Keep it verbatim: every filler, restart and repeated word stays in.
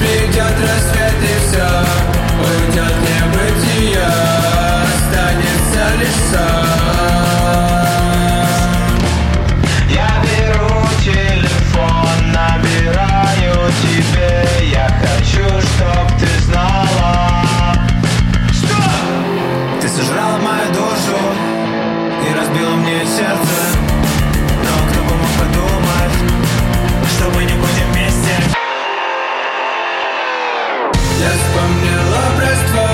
Придет рассвет и все уйдет в небытие, останется лишь сон. Я беру телефон, набираю тебе. Я хочу, чтоб ты знала, что ты сожрала мою душу и разбила мне сердце. Но кто бы мог подумать, что мы не будем вместе. Я вспомнила про ствол.